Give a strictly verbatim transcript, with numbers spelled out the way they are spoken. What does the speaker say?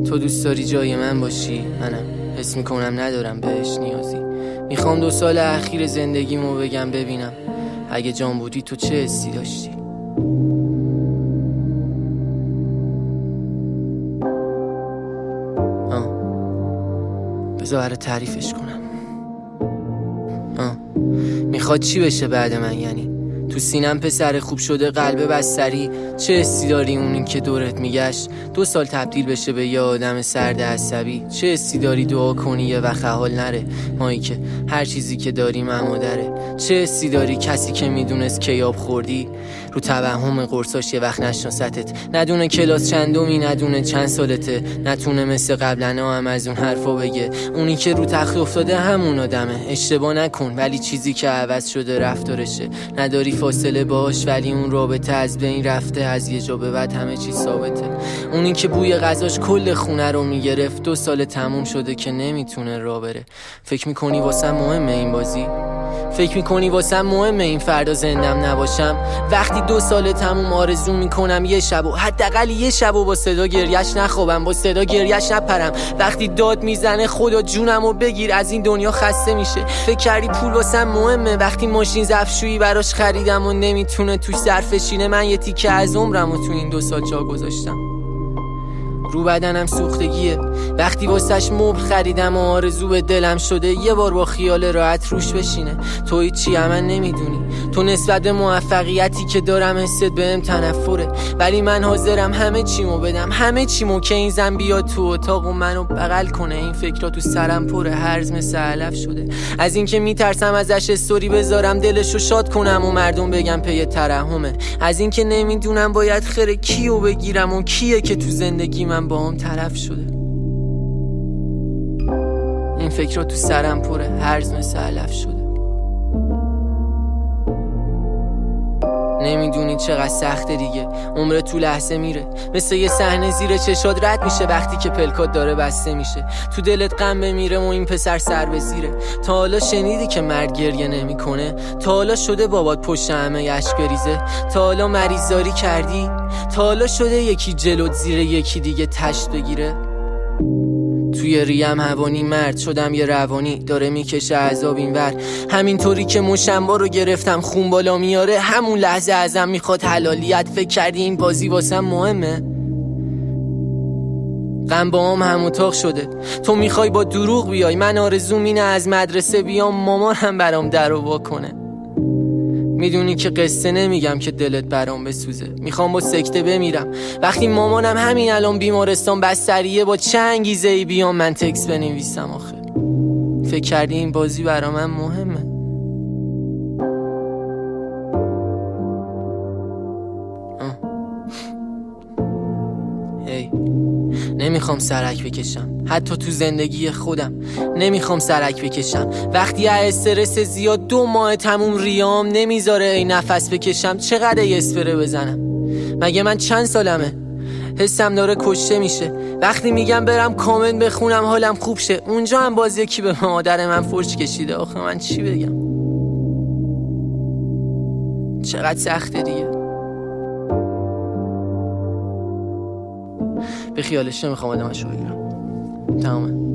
تو دوست داری جای من باشی، منم حس میکنم ندارم بهش نیازی. میخوام دو سال اخیر زندگیمو بگم ببینم اگه جان بودی تو چه حسی داشتی. آه بذار برای تعریفش کنم. آه میخواد چی بشه بعد من؟ یعنی تو سینم پسر خوب شده قلب بستری، چه حسی داری اونی که دورت میگشت دو سال تبدیل بشه به یه آدم سرد عصبی؟ چه حسی داری دعا کنی یه وقت حال نره مایی که هر چیزی که داری ممادره؟ چه حسی داری کسی که میدونست که یاب خوردی رو توهم قرصاش یه وقت نشناستت، ندونه کلاس چندمی، ندونه چند سالته، نتونه مثل قبلنا هم از اون حرفا بگه. اونی که رو تخت افتاده همون آدمه، اشتباه نکن ولی چیزی که عوض شده رفتارشه. نداری فاصله باش ولی اون رابطه از بین رفته، از یه جا به بعد همه چی ثابته. اونی که بوی غذاش کل خونه رو میگرفت دو سال تموم شده که نمیتونه راه بره. فکر میکنی واسه مهمه این بازی؟ فکر میکنی واسه مهمه این فردا زندم نباشم؟ وقتی دو سال تموم آرزو میکنم یه شب و حداقل یه شب و با صدا گریش نخوابم، با صدا گریش نپرم. وقتی داد میزنه خدا جونمو بگیر از این دنیا خسته میشه. فکر کردی پول واسه مهمه؟ وقتی ماشین ظرفشویی براش خریدم و نمیتونه توش ظرفشینه، من یه تیکه از عمرمو تو این دو سال جا گذاشتم. رو بدنم سوختگیه وقتی واسش مبل خریدم و آرزو به دلم شده یه بار با خیال راحت روش بشینه. تو هیچی من نمیدونی، تو نسبت به موفقیتی که دارم حست بهم تنفره، ولی من حاضرم همه چیمو بدم، همه چیمو که این زن بیاد تو اتاق و منو بغل کنه. این فکرها تو سرم پره، هرز مثل علف شده از این که میترسم ازش استوری بذارم دلشو شاد کنم و مردم بگم پی ترحمه، از این که نمیدونم باید خیر کیو بگیرم و کیه که تو زندگی من با هم طرف شده. این فکرها تو سرم پره، هرز مثل علف شده. نمیدونی چقدر سخته دیگه، عمر تو لحظه میره، مثل یه صحنه زیر چشات رد میشه وقتی که پلکات داره بسته میشه. تو دلت غم بمیره و این پسر سر به زیره. تا حالا شنیدی که مرد گریه نمیکنه؟ تا حالا شده بابات پشت همه اشک بریزه؟ تا حالا مریضاری کردی؟ تا حالا شده یکی جلوت زیر یکی دیگه تشت بگیره؟ توی ریم هوانی مرد شدم یه روانی داره میکشه عذاب اینور، همینطوری که مشنبا رو گرفتم خون بالا میاره همون لحظه ازم میخواد حلالیت. فکر کردی این بازی واسم مهمه؟ غم با هم هم اتاق شده، تو میخوای با دروغ بیای، من آرزوم اینه از مدرسه بیام مامانم برام در و وا کنه. میدونی که قصه نمیگم که دلت برام بسوزه، میخوام با سکته بمیرم وقتی مامانم همین الان بیمارستان بستریه. با چه انگیزه ای بیام من تکس بنویسم آخه؟ فکر کردی این بازی برا من مهمه؟ آه. هی نمیخوام سرک بکشم، حتی تو زندگی خودم نمیخوام سرک بکشم. وقتی استرس زیاد دو ماه تموم ریام نمیذاره ای نفس بکشم. چقدر ای اسپره بزنم؟ مگه من چند سالمه؟ حسم داره کشته میشه وقتی میگم برم کامنت بخونم حالم خوب شه. اونجا هم باز یکی به مادر من فرش کشیده. آخه من چی بگم؟ چقدر سخته دیگه. به خیالش نمیخوام آدمشو بگیرم. تمامه.